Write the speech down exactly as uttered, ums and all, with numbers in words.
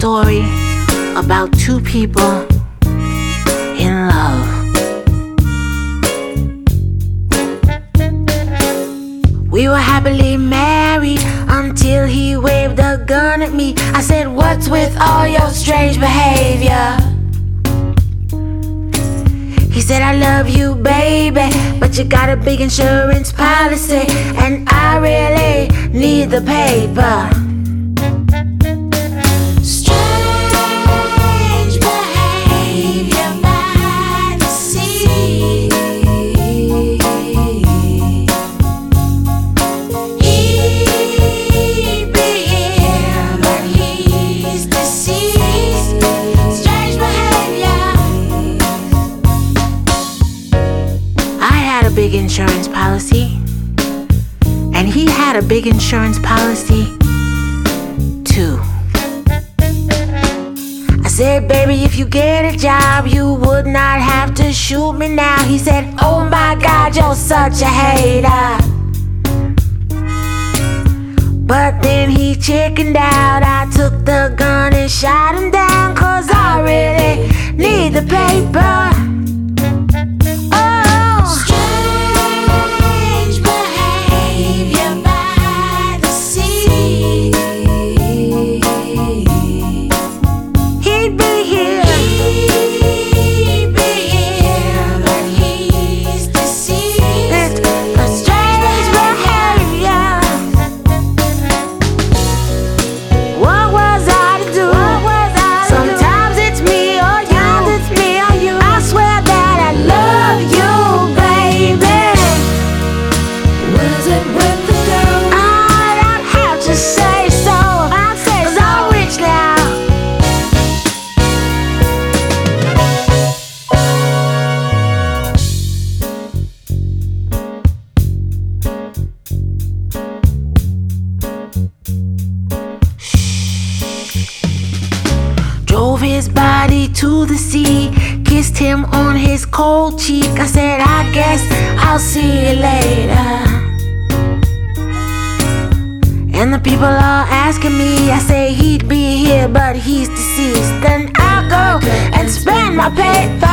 story about two people in love. We were happily married until he waved a gun at me. I said, "What's with all your strange behavior?" He said, "I love you, baby, but you got a big insurance policy, and I really need the paper." Strange behavior by the sea. He'd be here, but he's deceased. Strange behavior. I had a big insurance policy, and he had a big insurance policy too. I said, "Baby, if you get a job, you would not have to shoot me now." He said, "Oh my God, you're such a hater." But then he chickened out. I took the gun and shot him down, 'cause I really need the paper. Drove his body to the sea, kissed him on his cold cheek. I said, "I guess I'll see you later." And the people are asking me, I say he'd be here, but he's deceased. Then I'll go and spend my paper.